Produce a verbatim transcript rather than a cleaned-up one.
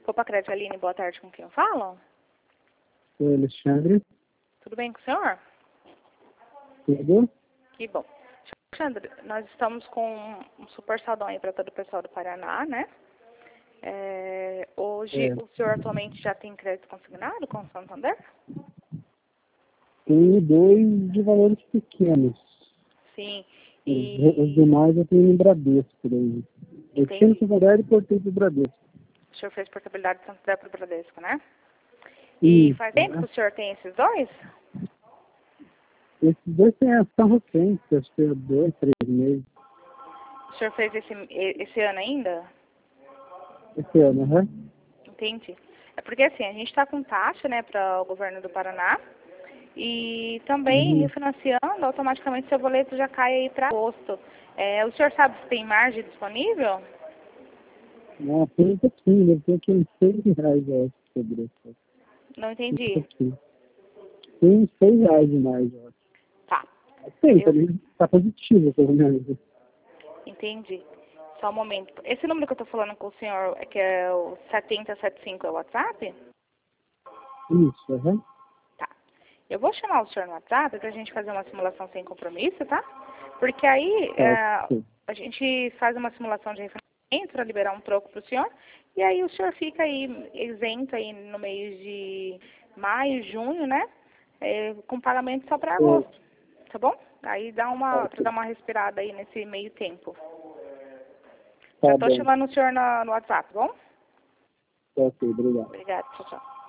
Copa Crédito Aline, boa tarde, com quem eu falo? Oi, Alexandre. Tudo bem com o senhor? Tudo? Que bom. Alexandre, nós estamos com um super saldão aí para todo o pessoal do Paraná, né? É, hoje, É. o senhor atualmente já tem crédito consignado com o Santander? Tenho dois de valores pequenos. Sim. Os, os E... demais eu tenho no Bradesco. Daí. Eu tinha no Entendi. Santander e portei pro Bradesco. O senhor fez portabilidade do Santander para o Bradesco, né? E Isso, faz tempo que né? o senhor tem esses dois? Esses dois têm ação recente, acho que é dois, três meses. O senhor fez esse, esse ano ainda? Esse ano, né? Entendi. É porque assim, a gente está com taxa, né, para o governo do Paraná e também Uhum. refinanciando, automaticamente seu boleto já cai aí para agosto. É, o senhor sabe se tem margem disponível? Não, tem um pouquinho, deve ter aqui uns seis reais, eu acho, sobre isso. Não Um entendi. pouquinho. Tem uns seis reais demais, eu acho. Tá. Tem, Eu tá, tá positivo, pelo menos. entendi. Só um momento. Esse número que eu tô falando com o senhor, é que é o sete zero sete cinco, é o WhatsApp? Isso, aham. Tá. Eu vou chamar o senhor no WhatsApp pra gente fazer uma simulação sem compromisso, tá? Porque aí Tá, é, ok. a gente faz uma simulação de refinanciamento para liberar um troco pro senhor. E aí o senhor fica aí isento aí no mês de maio, junho, né? É, com pagamento só para É, agosto. Tá bom? Aí dá tá, uma, pra ok. dar uma respirada aí nesse meio tempo. Já Tá tô bom. chamando o senhor no, no WhatsApp, tá bom? Tá ok, obrigado. Obrigada, tchau, tchau.